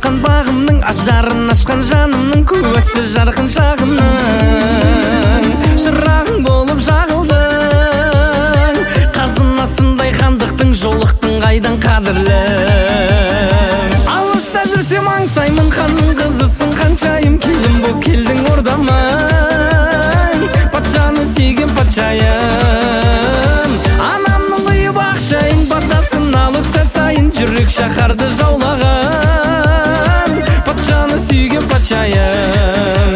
ашқан бағымның, ажарын ашқан жанымның, көзі жарқын шағымның шырағың болып жағылдың. Қазынасындай хандықтың, жолықтың қайдан қадірлі. Алыста жүрсем аңсаймын, ханның қызысың, қаншайым келін боп келдің ордама. Патшаны сүйген патшайым, анамның құйып ақшайын, батасын алып сәт сайын жүрек шаһарды жаулаған. Патшаны сүйген патшайым,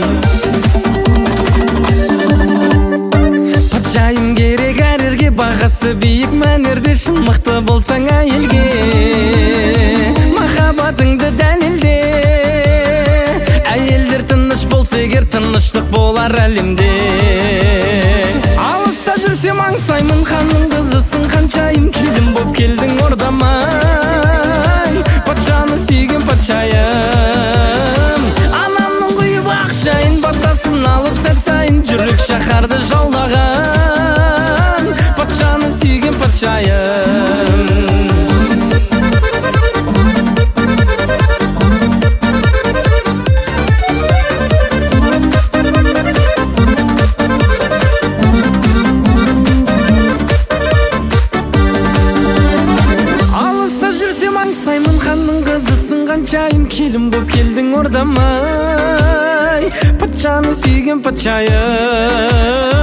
патшайым керек әрерге, бағасы биік мәнерде, шын мықты болсаң әйелге, махаббатыңды дәлелде. Әйелдер тыныш болса егер, тыныштық болар әлемде. Алыста жүрсем аңсаймын, ханның қызысың, қаншайым келін боп келдің ордама. Патшаны сүйген патшайым, анамның құйып ақшайын, батасын алып сәт сайын жүрек шаһарды жаулаған. Патшаны сүйген патшайым. Аңсаймын, ханның қызысың, қаншайым келін боп келдің ордама. Патшаны сүйген патшайым.